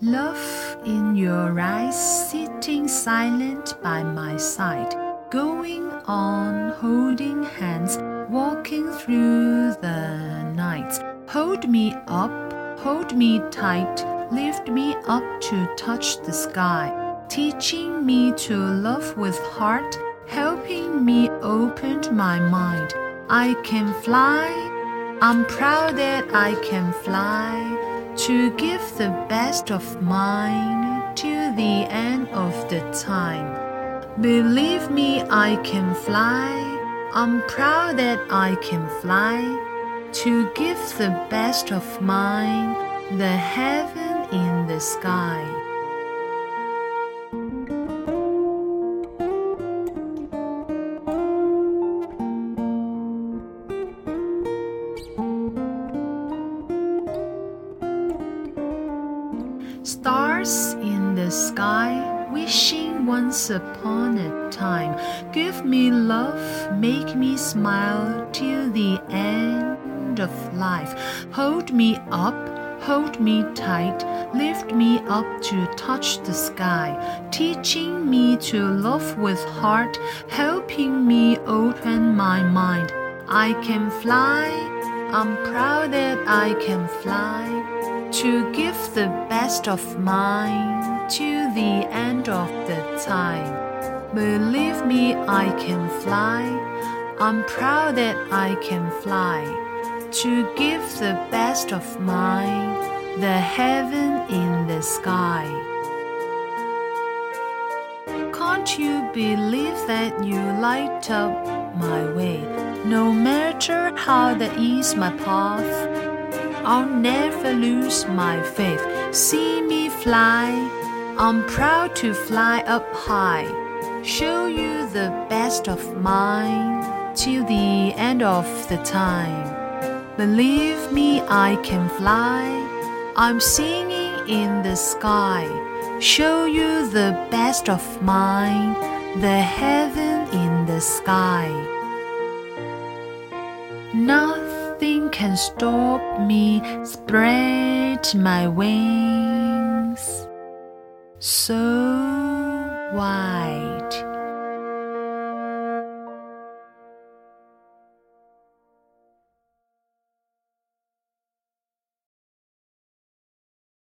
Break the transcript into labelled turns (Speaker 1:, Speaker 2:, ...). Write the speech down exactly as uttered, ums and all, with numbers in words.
Speaker 1: Love in your eyes, sitting silent by my side, going on, holding hands, walking through the night. Hold me up, hold me tight, lift me up to touch the sky, teaching me to love with heart, helping me open my mind. I can fly, I'm proud that I can fly, to give the best of mine till the end of the time. Believe me, I can fly, I'm proud that I can fly, to give the best of mine, the heaven in the sky. Stars in the sky, wishing once upon a time, give me love, make me smile till the end of life. Hold me up, hold me tight, lift me up to touch the sky, teaching me to love with heart, helping me open my mind. I can fly, I'm proud that I can fly, to give the best of mine till the end of the time. Believe me, I can fly, I'm proud that I can fly, to give the best of mine, the heaven in the sky. Can't you believe that you light up my way? No matter how that is my path, I'll never lose my faith. See me fly, I'm proud to fly up high, show you the best of mine till the end of the time. Believe me, I can fly, I'm singing in the sky, show you the best of mine, the heaven in the sky. Nothing can stop me, spread my wings so wide.